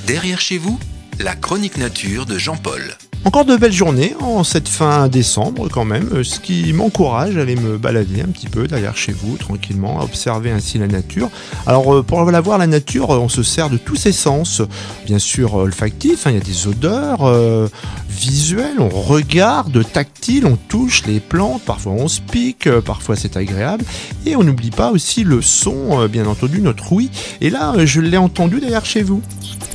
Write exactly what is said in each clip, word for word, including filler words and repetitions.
Derrière chez vous, la chronique nature de Jean-Paul. Encore de belles journées en cette fin décembre quand même, ce qui m'encourage à aller me balader un petit peu derrière chez vous, tranquillement, à observer ainsi la nature. Alors pour la voir, la nature, on se sert de tous ses sens, bien sûr olfactifs, hein, il y a des odeurs euh, visuelles, on regarde, tactile, on touche les plantes, parfois on se pique, parfois c'est agréable, et on n'oublie pas aussi le son, euh, bien entendu, notre ouïe. Et là, je l'ai entendu derrière chez vous.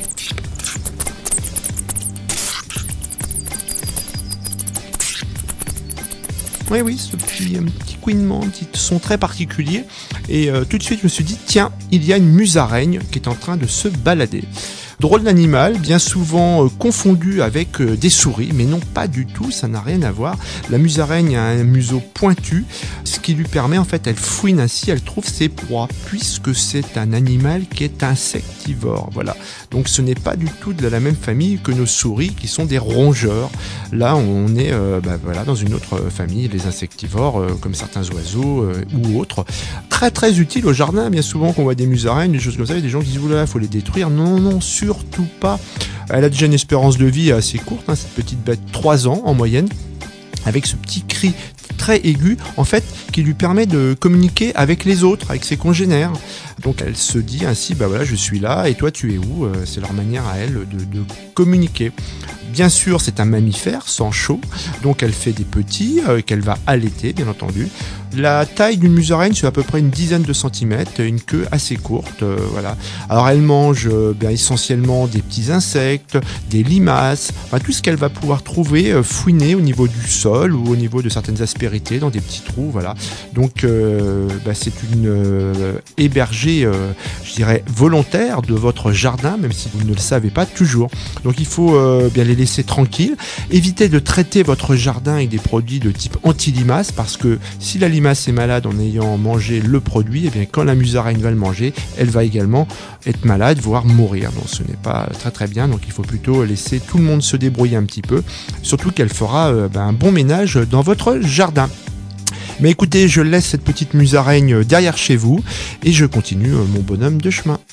Oui, oui, ce petit, un petit couinement, un petit son très particulier. Et euh, tout de suite, je me suis dit, tiens, il y a une musaraigne qui est en train de se balader. Drôle d'animal, bien souvent euh, confondu avec euh, des souris, mais non, pas du tout, ça n'a rien à voir. La musaraigne a un museau pointu, ce qui lui permet, en fait, elle fouine ainsi, elle trouve ses proies, puisque c'est un animal qui est insectivore. Voilà. Donc ce n'est pas du tout de la même famille que nos souris, qui sont des rongeurs. Là, on est euh, bah, voilà, dans une autre famille, les insectivores, euh, comme certains oiseaux euh, ou autres. Très très utile au jardin, bien souvent qu'on voit des musaraignes, des choses comme ça, il y a des gens qui disent oula, il faut les détruire. Non, non, surtout pas. Elle a déjà une espérance de vie assez courte, hein, cette petite bête, trois ans en moyenne, avec ce petit cri très aigu, en fait, qui lui permet de communiquer avec les autres, avec ses congénères. Donc elle se dit ainsi, bah voilà, je suis là, et toi tu es où ? C'est leur manière à elle de, de communiquer. Bien sûr, c'est un mammifère, sang chaud, donc elle fait des petits, euh, qu'elle va allaiter, bien entendu. La taille d'une musaraigne, c'est à peu près une dizaine de centimètres, une queue assez courte, euh, voilà. Alors elle mange euh, bien essentiellement des petits insectes, des limaces, enfin tout ce qu'elle va pouvoir trouver euh, fouiner au niveau du sol ou au niveau de certaines aspérités, dans des petits trous, voilà. Donc euh, bah, c'est une euh, hébergée, euh, je dirais, volontaire de votre jardin, même si vous ne le savez pas toujours. Donc il faut euh, bien les laisser tranquilles. Évitez de traiter votre jardin avec des produits de type anti-limace, parce que si la limace est malade en ayant mangé le produit, et bien quand la musaraigne va le manger, elle va également être malade, voire mourir. Donc ce n'est pas très très bien, donc il faut plutôt laisser tout le monde se débrouiller un petit peu, surtout qu'elle fera euh, ben, un bon ménage dans votre jardin. Mais écoutez, je laisse cette petite musaraigne derrière chez vous et je continue mon bonhomme de chemin.